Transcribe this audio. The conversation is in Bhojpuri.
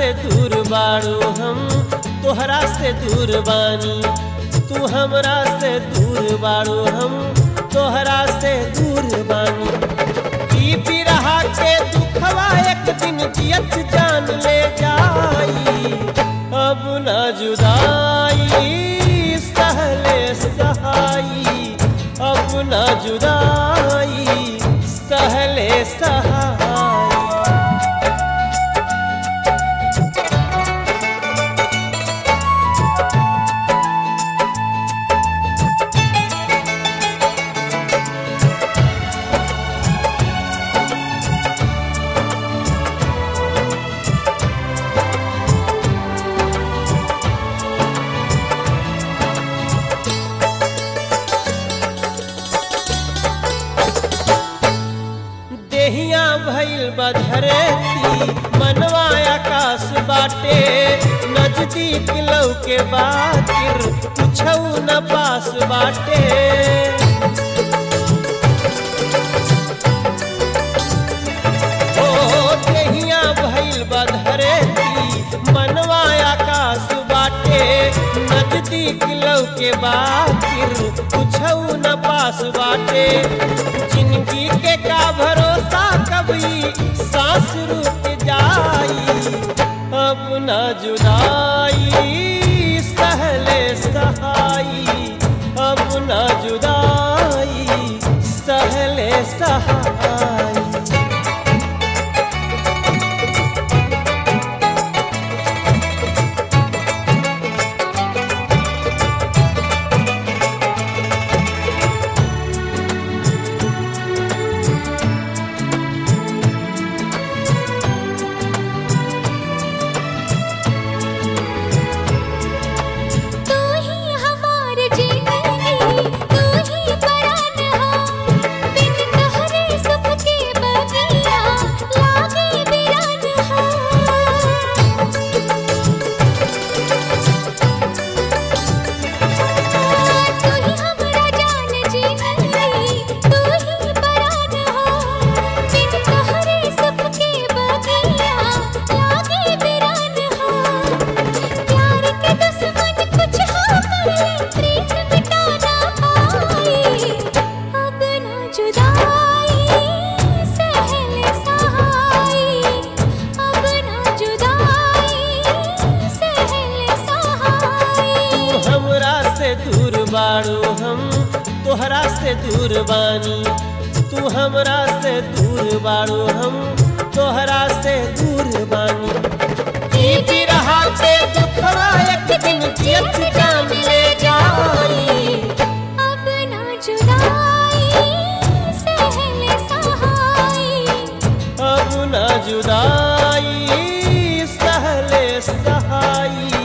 से दूर बाड़ू हम तोहरा से दूर बानी, तू हमरा से दूर बाड़ू हम तोहरा से दूर बानी। ई बिरहा के दुखवा एक दिन जियत जान ले जाई, अब ना जुदाई सहले सहाई, अब ना जुदाई सहले सहाई। देहिया भइल बधरेती मनवा आकाश बाटे, नजदीक लौके बाकिर कुछौ न पास बाटे। ओ देहिया भइल बधरेती मनवा आकाश बाटे, नजदीक लौके बाकिर कुछौ न पास बाटे। जिंदगी के का भरोसा कभी सांस रुक जाई, अब ना जुदाई सहले सहाई, अब ना जुदाई सहले सहाई। दूर बाड़ू हम तोहरा से दूर बानी, तू हमरा से दूर बाड़ू हम तोहरा से दूर बानी। ई बिरहा के दुखवा एक दिन जियत जान ले जाई, अब ना जुदाई सहले सहाई, अब ना जुदाई सहले सहाई।